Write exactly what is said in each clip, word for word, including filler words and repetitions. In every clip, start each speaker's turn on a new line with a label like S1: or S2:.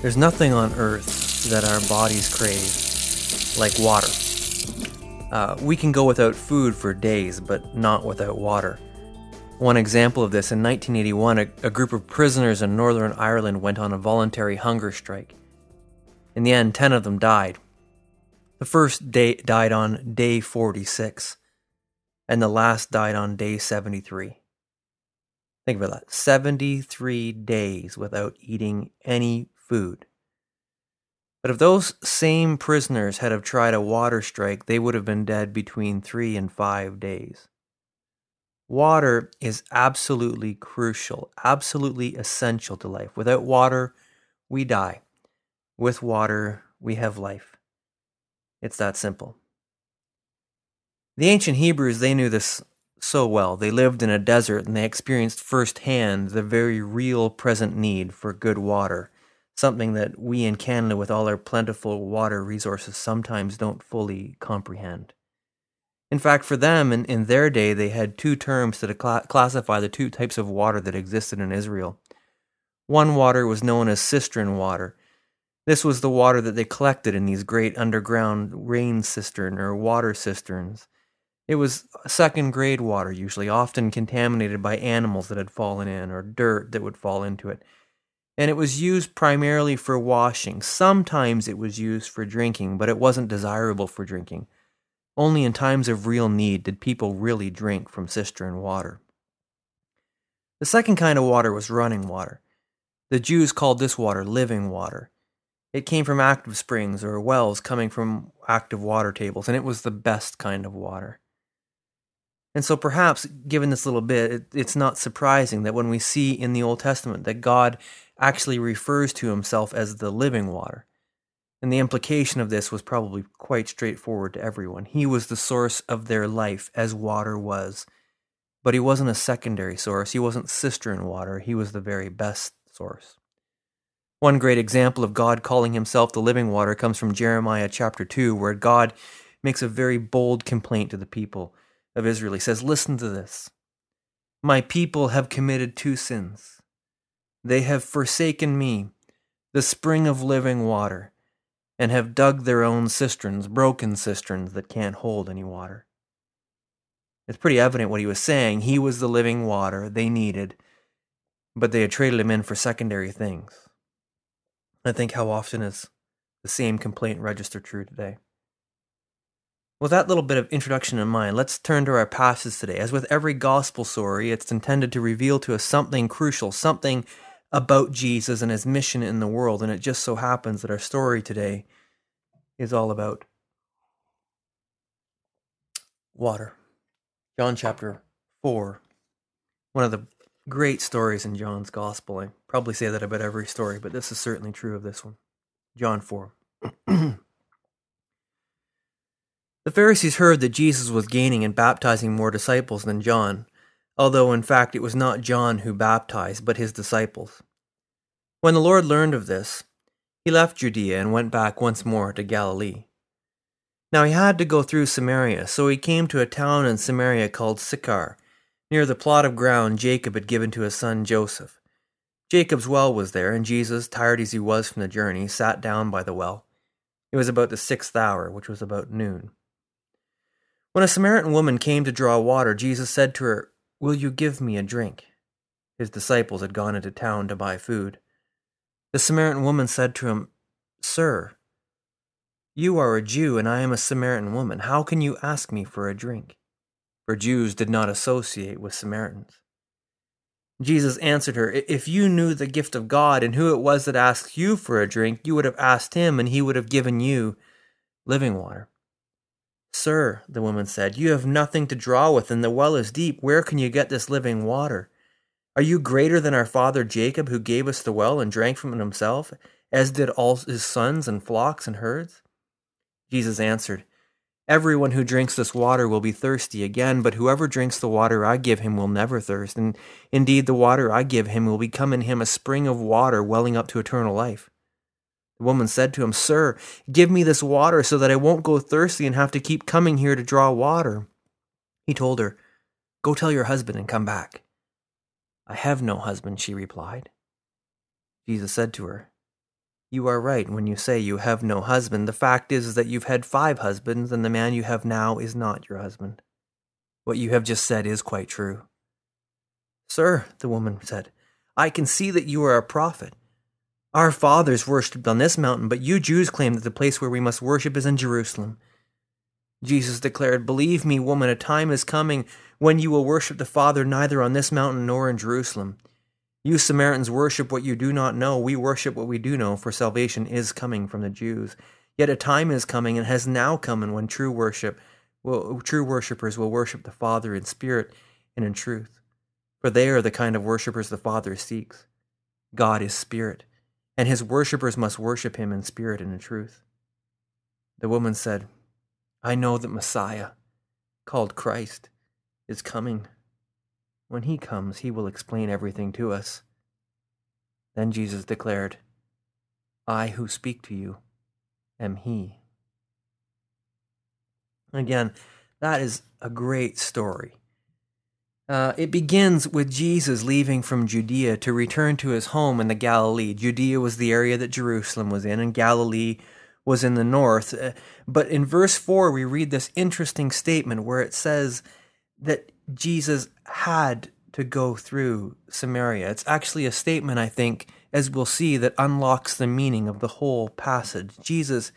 S1: There's nothing on earth that our bodies crave like water. Uh, we can go without food for days, but not without water. One example of this, in nineteen eighty-one, a, a group of prisoners in Northern Ireland went on a voluntary hunger strike. In the end, ten of them died. The first day died on day forty-six, and the last died on day seventy-three. Think about that. seventy-three days without eating any food. But if those same prisoners had have tried a water strike, they would have been dead between three and five days. Water is absolutely crucial, absolutely essential to life. Without water, we die. With water, we have life. It's that simple. The ancient Hebrews, they knew this so well. They lived in a desert and they experienced firsthand the very real present need for good water, something that we in Canada, with all our plentiful water resources, sometimes don't fully comprehend. In fact, for them, in, in their day, they had two terms to cl- classify the two types of water that existed in Israel. One water was known as cistern water. This was the water that they collected in these great underground rain cistern or water cisterns. It was second-grade water, usually, often contaminated by animals that had fallen in or dirt that would fall into it. And it was used primarily for washing. Sometimes it was used for drinking, but it wasn't desirable for drinking. Only in times of real need did people really drink from cistern water. The second kind of water was running water. The Jews called this water living water. It came from active springs or wells coming from active water tables, and it was the best kind of water. And so perhaps, given this little bit, it, it's not surprising that when we see in the Old Testament that God actually refers to himself as the living water. And the implication of this was probably quite straightforward to everyone. He was the source of their life, as water was. But he wasn't a secondary source. He wasn't cistern water. He was the very best source. One great example of God calling himself the living water comes from Jeremiah chapter two, where God makes a very bold complaint to the people of Israel. He says, "Listen to this. My people have committed two sins. They have forsaken me, the spring of living water, and have dug their own cisterns, broken cisterns that can't hold any water." It's pretty evident what he was saying. He was the living water they needed, but they had traded him in for secondary things. I think how often is the same complaint registered true today? With that little bit of introduction in mind, let's turn to our passage today. As with every gospel story, it's intended to reveal to us something crucial, something about Jesus and his mission in the world, and it just so happens that our story today is all about water. John chapter four, one of the great stories in John's gospel. I probably say that about every story, but this is certainly true of this one. John four. The Pharisees heard that Jesus was gaining and baptizing more disciples than John, although in fact it was not John who baptized, but his disciples. When the Lord learned of this, he left Judea and went back once more to Galilee. Now he had to go through Samaria, so he came to a town in Samaria called Sychar, near the plot of ground Jacob had given to his son Joseph. Jacob's well was there, and Jesus, tired as he was from the journey, sat down by the well. It was about the sixth hour, which was about noon. When a Samaritan woman came to draw water, Jesus said to her, "Will you give me a drink?" His disciples had gone into town to buy food. The Samaritan woman said to him, "Sir, you are a Jew and I am a Samaritan woman. How can you ask me for a drink?" For Jews did not associate with Samaritans. Jesus answered her, "If you knew the gift of God and who it was that asked you for a drink, you would have asked him and he would have given you living water." "Sir," the woman said, "you have nothing to draw with and the well is deep. Where can you get this living water? Are you greater than our father Jacob, who gave us the well and drank from it himself, as did all his sons and flocks and herds?" Jesus answered, "Everyone who drinks this water will be thirsty again, but whoever drinks the water I give him will never thirst. And indeed, the water I give him will become in him a spring of water welling up to eternal life." The woman said to him, "Sir, give me this water so that I won't go thirsty and have to keep coming here to draw water." He told her, "Go tell your husband and come back." "I have no husband," she replied. Jesus said to her, You are right when you say you have no husband. The fact is that you've had five husbands, and the man you have now is not your husband. What you have just said is quite true." "Sir," the woman said, "I can see that you are a prophet. Our fathers worshipped on this mountain, but you Jews claim that the place where we must worship is in Jerusalem." Jesus declared, "Believe me, woman, a time is coming when you will worship the Father neither on this mountain nor in Jerusalem. You Samaritans worship what you do not know. We worship what we do know, for salvation is coming from the Jews. Yet a time is coming and has now come when true worship will, true worshippers will worship the Father in spirit and in truth. For they are the kind of worshippers the Father seeks. God is spirit, and his worshippers must worship him in spirit and in truth." The woman said, "I know that Messiah, called Christ, is coming. When he comes, he will explain everything to us." Then Jesus declared, "I who speak to you am he." Again, that is a great story. Uh, it begins with Jesus leaving from Judea to return to his home in the Galilee. Judea was the area that Jerusalem was in, and Galilee was in the north. Uh, but in verse four, we read this interesting statement where it says that Jesus had to go through Samaria. It's actually a statement, I think, as we'll see, that unlocks the meaning of the whole passage. Jesus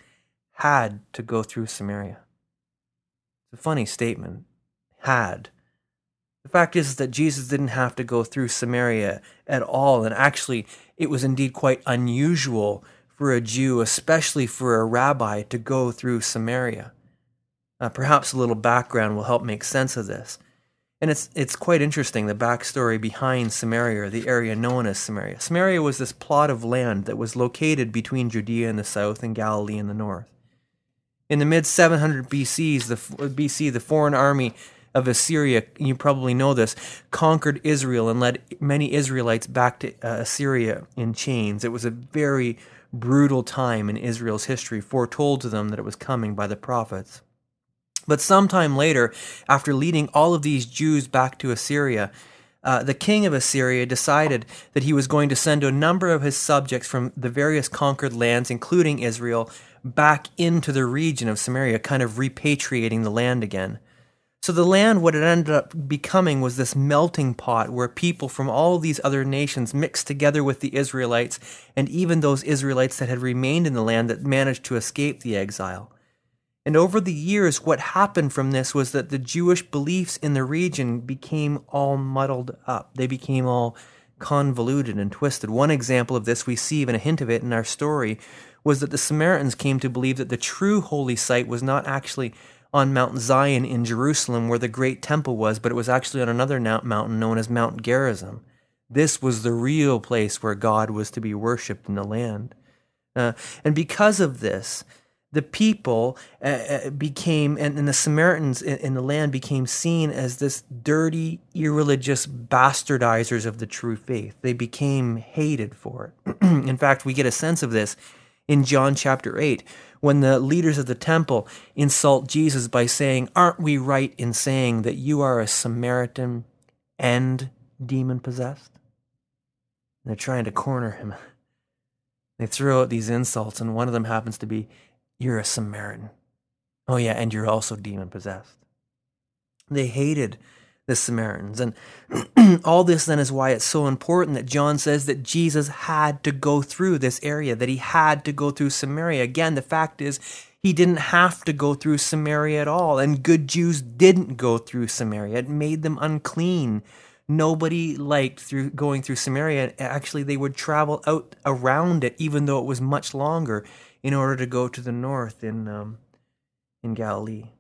S1: had to go through Samaria. It's a funny statement. Had. The fact is that Jesus didn't have to go through Samaria at all, and actually it was indeed quite unusual for a Jew, especially for a rabbi, to go through Samaria. Uh, perhaps a little background will help make sense of this. And it's it's quite interesting, the backstory behind Samaria, or the area known as Samaria. Samaria was this plot of land that was located between Judea in the south and Galilee in the north. In the mid seven hundred B C, the B C, the foreign army of Assyria, you probably know this, conquered Israel and led many Israelites back to uh, Assyria in chains. It was a very brutal time in Israel's history, foretold to them that it was coming by the prophets. But sometime later, after leading all of these Jews back to Assyria, uh, the king of Assyria decided that he was going to send a number of his subjects from the various conquered lands, including Israel, back into the region of Samaria, kind of repatriating the land again. So the land, what it ended up becoming, was this melting pot where people from all these other nations mixed together with the Israelites, and even those Israelites that had remained in the land that managed to escape the exile. And over the years, what happened from this was that the Jewish beliefs in the region became all muddled up. They became all convoluted and twisted. One example of this, we see even a hint of it in our story, was that the Samaritans came to believe that the true holy site was not actually on Mount Zion in Jerusalem where the great temple was, but it was actually on another mountain known as Mount Gerizim. This was the real place where God was to be worshipped in the land. Uh, and because of this, the people uh, became, and, and the Samaritans in, in the land became seen as this dirty, irreligious bastardizers of the true faith. They became hated for it. In fact, we get a sense of this in John chapter eight, when the leaders of the temple insult Jesus by saying, "Aren't we right in saying that you are a Samaritan and demon-possessed?" They're trying to corner him. They throw out these insults, and one of them happens to be, "You're a Samaritan. Oh yeah, and you're also demon-possessed." They hated the Samaritans. And all this then is why it's so important that John says that Jesus had to go through this area, that he had to go through Samaria. Again, the fact is he didn't have to go through Samaria at all, and good Jews didn't go through Samaria. It made them unclean. Nobody liked through going through Samaria. Actually, they would travel out around it, even though it was much longer, in order to go to the north in um, in Galilee.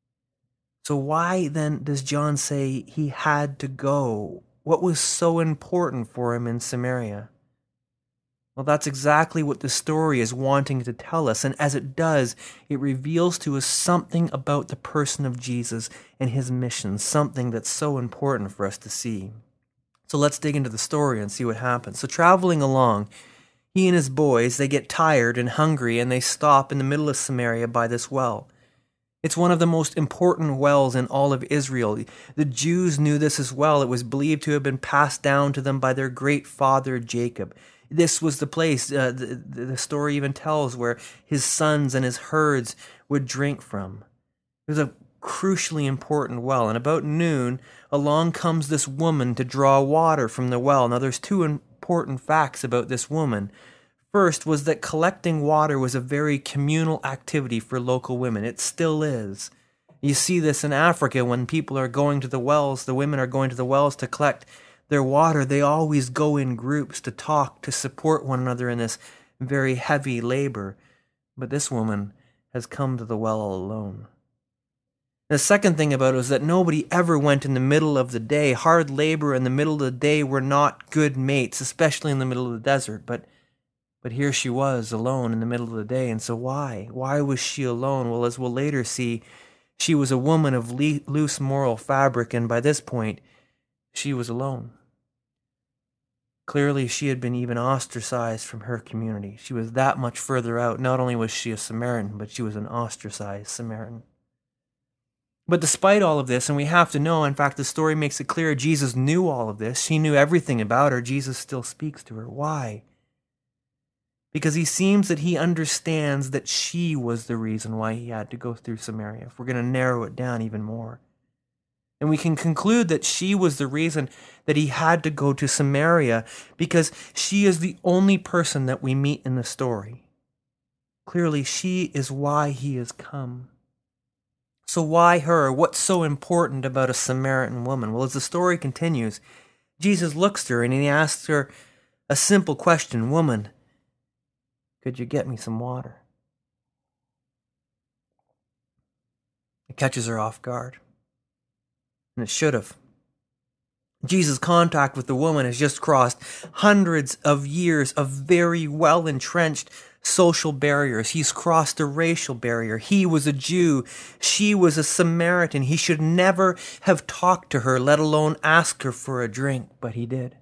S1: So why then does John say he had to go? What was so important for him in Samaria? Well, that's exactly what the story is wanting to tell us, and as it does, it reveals to us something about the person of Jesus and his mission, something that's so important for us to see. So let's dig into the story and see what happens. So traveling along, he and his boys, they get tired and hungry, and they stop in the middle of Samaria by this well. It's one of the most important wells in all of Israel. The Jews knew this as well. It was believed to have been passed down to them by their great father Jacob. This was the place, uh, the, the story even tells, where his sons and his herds would drink from. It was a crucially important well, and about noon, along comes this woman to draw water from the well. Now, there's two important facts about this woman. First was that collecting water was a very communal activity for local women. It still is. You see this in Africa when people are going to the wells, the women are going to the wells to collect their water. They always go in groups to talk, to support one another in this very heavy labor. But this woman has come to the well all alone. The second thing about it was that nobody ever went in the middle of the day. Hard labor in the middle of the day were not good mates, especially in the middle of the desert. But But here she was, alone in the middle of the day. And so why? Why was she alone? Well, as we'll later see, she was a woman of le- loose moral fabric, and by this point, she was alone. Clearly, she had been even ostracized from her community. She was that much further out. Not only was she a Samaritan, but she was an ostracized Samaritan. But despite all of this, and we have to know, in fact, the story makes it clear, Jesus knew all of this. She knew everything about her. Jesus still speaks to her. Why? Because he seems that he understands that she was the reason why he had to go through Samaria, if we're going to narrow it down even more. And we can conclude that she was the reason that he had to go to Samaria, because she is the only person that we meet in the story. Clearly, she is why he has come. So why her? What's so important about a Samaritan woman? Well, as the story continues, Jesus looks to her and he asks her a simple question. Woman, could you get me some water? It catches her off guard. And it should have. Jesus' contact with the woman has just crossed hundreds of years of very well-entrenched social barriers. He's crossed a racial barrier. He was a Jew. She was a Samaritan. He should never have talked to her, let alone ask her for a drink, but he did.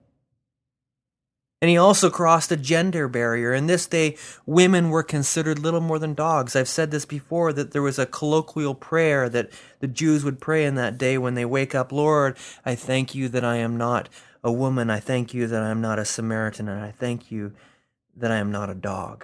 S1: And he also crossed a gender barrier. In this day, women were considered little more than dogs. I've said this before, that there was a colloquial prayer that the Jews would pray in that day when they wake up. Lord, I thank you that I am not a woman. I thank you that I am not a Samaritan. And I thank you that I am not a dog.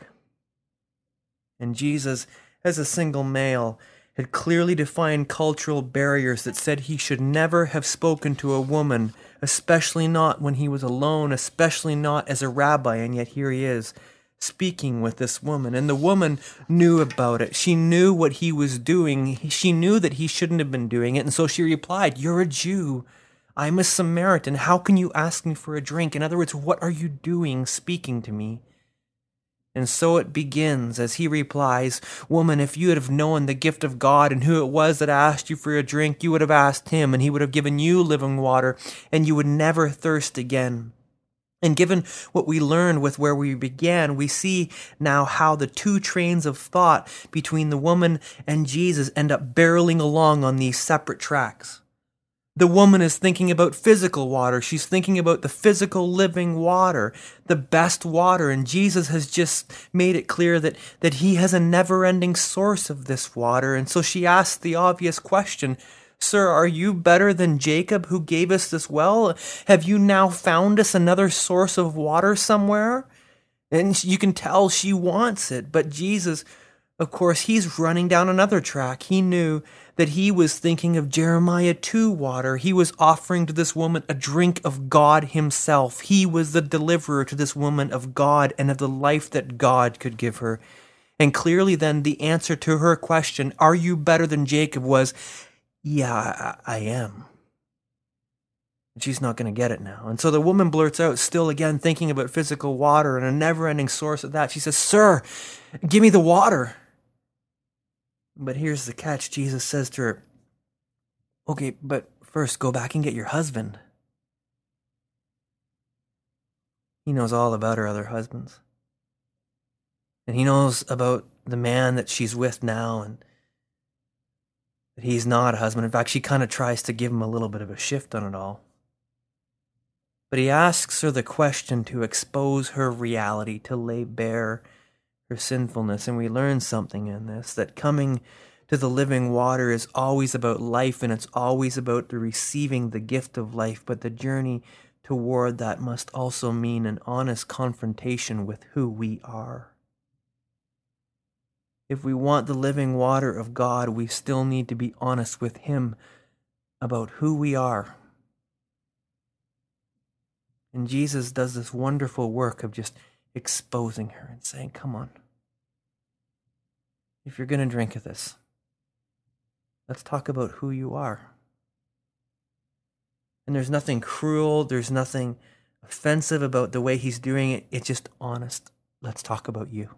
S1: And Jesus, as a single male, had clearly defined cultural barriers that said he should never have spoken to a woman, especially not when he was alone, especially not as a rabbi, and yet here he is speaking with this woman. And the woman knew about it. She knew what he was doing. She knew that he shouldn't have been doing it, and so she replied, "You're a Jew. I'm a Samaritan. How can you ask me for a drink?" In other words, what are you doing speaking to me? And so it begins as he replies, "Woman, if you had have known the gift of God and who it was that asked you for a drink, you would have asked him, and he would have given you living water, and you would never thirst again." And given what we learned with where we began, we see now how the two trains of thought between the woman and Jesus end up barreling along on these separate tracks. The woman is thinking about physical water. She's thinking about the physical living water, the best water. And Jesus has just made it clear that, that he has a never-ending source of this water. And so she asks the obvious question, "Sir, are you better than Jacob who gave us this well? Have you now found us another source of water somewhere?" And you can tell she wants it. But Jesus, of course, he's running down another track. He knew that he was thinking of Jeremiah two water. He was offering to this woman a drink of God himself. He was the deliverer to this woman of God and of the life that God could give her. And clearly then the answer to her question, "Are you better than Jacob?" was, "Yeah, I, I am." And she's not going to get it now. And so the woman blurts out, still again thinking about physical water and a never-ending source of that. She says, "Sir, give me the water." But here's the catch. Jesus says to her, "Okay, but first go back and get your husband." He knows all about her other husbands. And he knows about the man that she's with now, and that he's not a husband. In fact, she kind of tries to give him a little bit of a shift on it all. But he asks her the question to expose her reality, to lay bare her sinfulness. And we learn something in this, that coming to the living water is always about life, and it's always about the receiving the gift of life. But the journey toward that must also mean an honest confrontation with who we are. If we want the living water of God, we still need to be honest with Him about who we are. And Jesus does this wonderful work of just exposing her and saying, come on. If you're going to drink of this, let's talk about who you are. And there's nothing cruel, there's nothing offensive about the way He's doing it. It's just honest. Let's talk about you.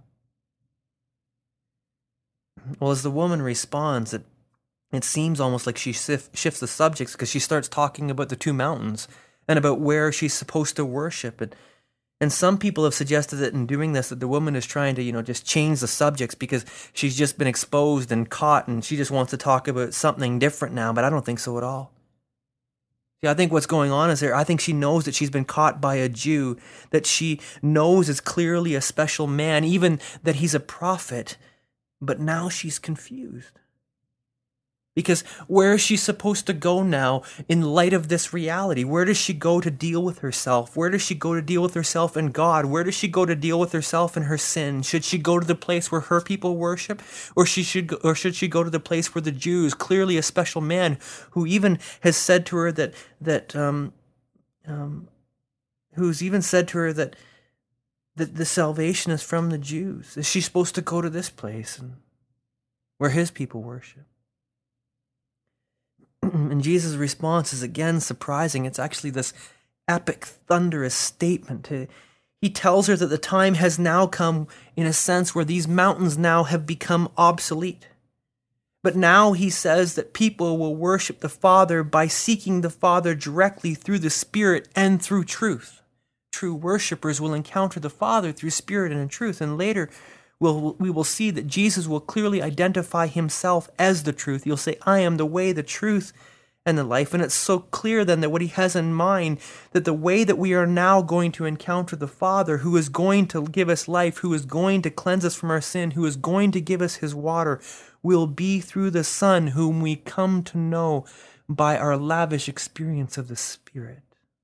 S1: Well, as the woman responds, it, it seems almost like she shif- shifts the subjects because she starts talking about the two mountains and about where she's supposed to worship. And, and some people have suggested that in doing this, that the woman is trying to, you know, just change the subjects because she's just been exposed and caught and she just wants to talk about something different now, but I don't think so at all. See, I think what's going on is there, I think she knows that she's been caught by a Jew, that she knows is clearly a special man, even that he's a prophet. But now she's confused. Because where is she supposed to go now in light of this reality? Where does she go to deal with herself? Where does she go to deal with herself and God? Where does she go to deal with herself and her sin? Should she go to the place where her people worship? Or she should go, or should she go to the place where the Jews, clearly a special man, who even has said to her that, that um, um, who's even said to her that that the salvation is from the Jews? Is she supposed to go to this place and where His people worship? And Jesus' response is again surprising. It's actually this epic, thunderous statement. He tells her that the time has now come, in a sense, where these mountains now have become obsolete. But now He says that people will worship the Father by seeking the Father directly through the Spirit and through truth. True worshipers will encounter the Father through Spirit and in truth. And later we'll, we will see that Jesus will clearly identify Himself as the truth. He'll say, I am the way, the truth, and the life. And it's so clear then that what He has in mind, that the way that we are now going to encounter the Father, who is going to give us life, who is going to cleanse us from our sin, who is going to give us His water, will be through the Son, whom we come to know by our lavish experience of the Spirit.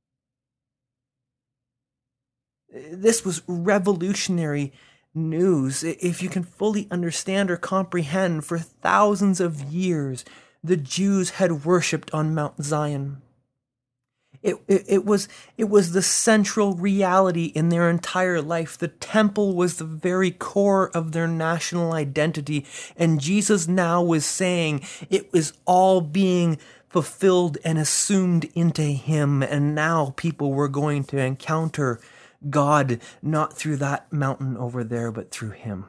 S1: This was revolutionary news. If you can fully understand or comprehend, for thousands of years, the Jews had worshipped on Mount Zion. It, it, it was, it was the central reality in their entire life. The temple was the very core of their national identity. And Jesus now was saying it was all being fulfilled and assumed into Him. And now people were going to encounter God, not through that mountain over there, but through Him.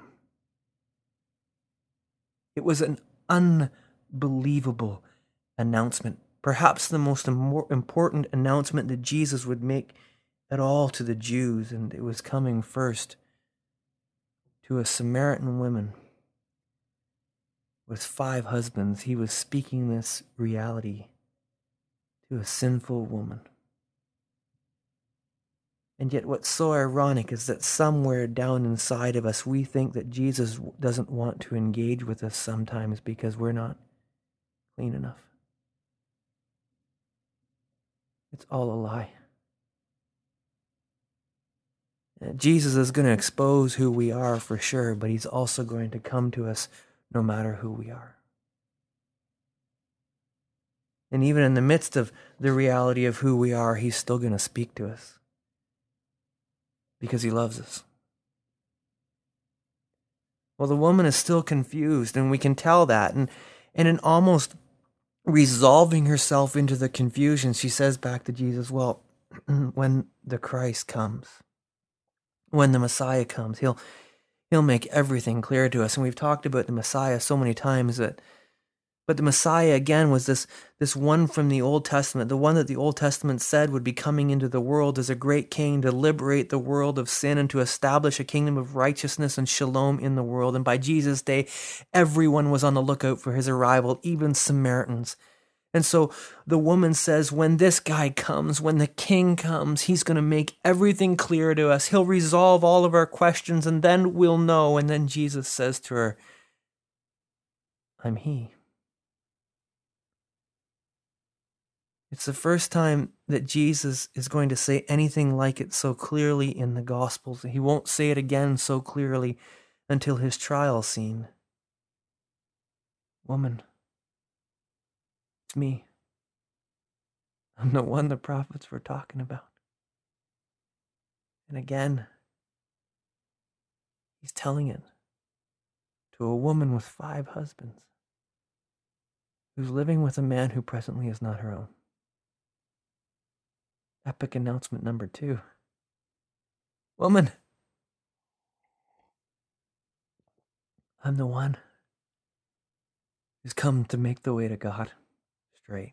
S1: It was an unbelievable announcement, perhaps the most important announcement that Jesus would make at all to the Jews, and it was coming first to a Samaritan woman with five husbands. He was speaking this reality to a sinful woman. And yet what's so ironic is that somewhere down inside of us, we think that Jesus doesn't want to engage with us sometimes because we're not clean enough. It's all a lie. Jesus is going to expose who we are for sure, but He's also going to come to us no matter who we are. And even in the midst of the reality of who we are, He's still going to speak to us. Because He loves us. Well, the woman is still confused, and we can tell that. And, and in almost resolving herself into the confusion, she says back to Jesus, well, when the Christ comes, when the Messiah comes, he'll, he'll make everything clear to us. And we've talked about the Messiah so many times that But the Messiah, again, was this, this one from the Old Testament, the one that the Old Testament said would be coming into the world as a great king to liberate the world of sin and to establish a kingdom of righteousness and shalom in the world. And by Jesus' day, everyone was on the lookout for His arrival, even Samaritans. And so the woman says, when this guy comes, when the king comes, He's going to make everything clear to us. He'll resolve all of our questions, and then we'll know. And then Jesus says to her, I'm He. It's the first time that Jesus is going to say anything like it so clearly in the Gospels. He won't say it again so clearly until his trial scene. Woman, it's me. I'm the one the prophets were talking about. And again, he's telling it to a woman with five husbands who's living with a man who presently is not her own. Epic announcement number two. Woman, I'm the one who's come to make the way to God straight.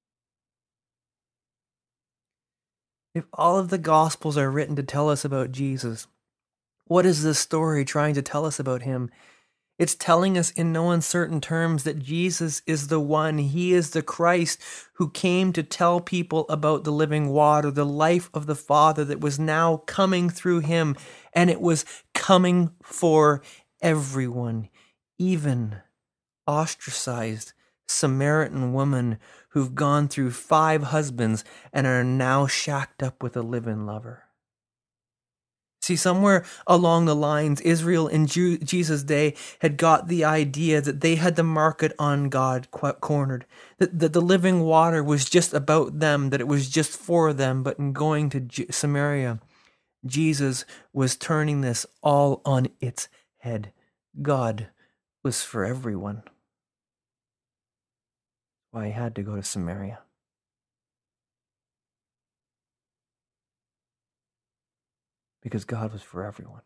S1: If all of the Gospels are written to tell us about Jesus, what is this story trying to tell us about him? It's telling us in no uncertain terms that Jesus is the one. He is the Christ who came to tell people about the living water, the life of the Father that was now coming through him, and it was coming for everyone, even ostracized Samaritan women who've gone through five husbands and are now shacked up with a live-in lover. See, somewhere along the lines, Israel in Ju- Jesus' day had got the idea that they had the market on God cornered, that, that the living water was just about them, that it was just for them. But in going to J- Samaria, Jesus was turning this all on its head. God was for everyone. Why he had to go to Samaria. Because God was for everyone.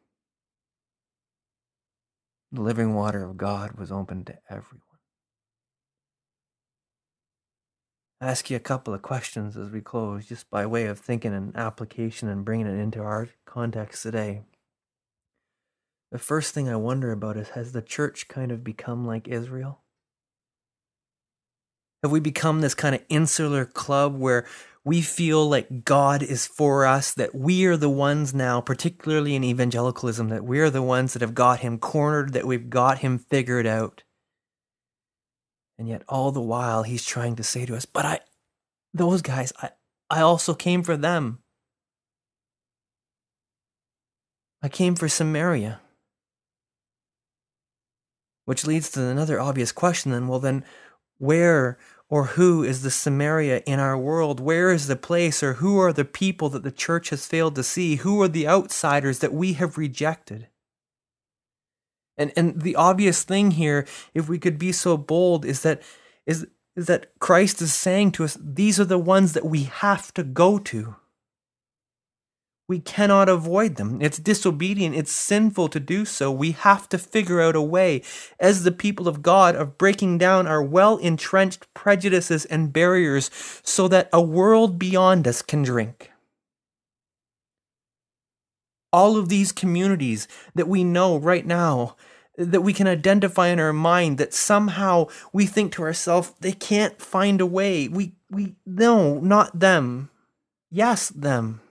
S1: The living water of God was open to everyone. I ask you a couple of questions as we close, just by way of thinking and application and bringing it into our context today. The first thing I wonder about is, has the church kind of become like Israel? Have we become this kind of insular club where we feel like God is for us, that we are the ones now, particularly in evangelicalism, that we're the ones that have got him cornered, that we've got him figured out? And yet all the while he's trying to say to us, but I, those guys, I, I also came for them. I came for Samaria. Which leads to another obvious question then, well then, where or who is the Samaria in our world? Where is the place, or who are the people that the church has failed to see? Who are the outsiders that we have rejected? And and the obvious thing here, if we could be so bold, is that is, is that Christ is saying to us, these are the ones that we have to go to. We cannot avoid them. It's disobedient. It's sinful to do so. We have to figure out a way, as the people of God, of breaking down our well-entrenched prejudices and barriers so that a world beyond us can drink. All of these communities that we know right now, that we can identify in our mind, that somehow we think to ourselves, they can't find a way. We, we, no, not them. Yes, them.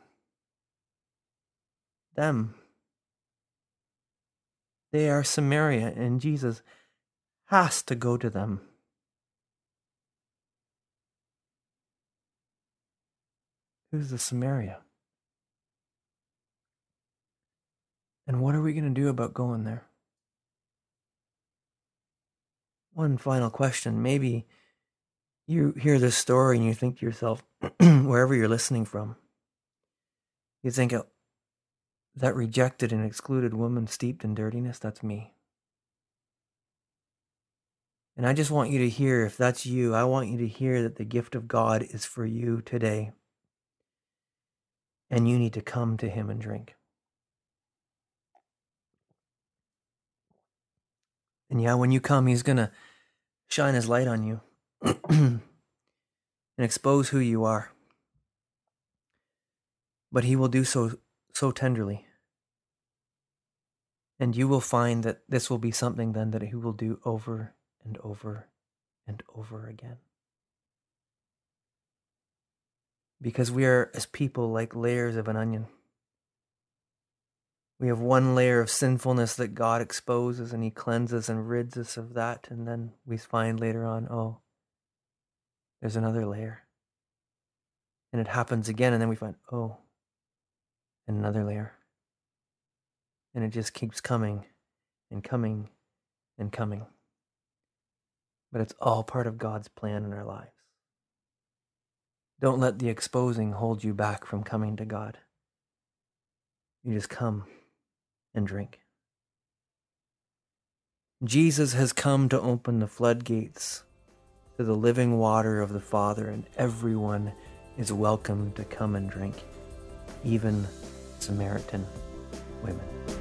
S1: Them. They are Samaria, and Jesus has to go to them. Who's the Samaria? And what are we going to do about going there? One final question. Maybe you hear this story and you think to yourself, wherever you're listening from, you think, oh, that rejected and excluded woman steeped in dirtiness, that's me. And I just want you to hear, if that's you, I want you to hear that the gift of God is for you today. And you need to come to him and drink. And yeah, when you come, he's going to shine his light on you and expose who you are. But he will do so so tenderly. And you will find that this will be something then that he will do over and over and over again. Because we are, as people, like layers of an onion. We have one layer of sinfulness that God exposes and he cleanses and rids us of that. And then we find later on, oh, there's another layer. And it happens again, and then we find, oh, and another layer. And it just keeps coming and coming and coming. But it's all part of God's plan in our lives. Don't let the exposing hold you back from coming to God. You just come and drink. Jesus has come to open the floodgates to the living water of the Father, and everyone is welcome to come and drink, even Samaritan women.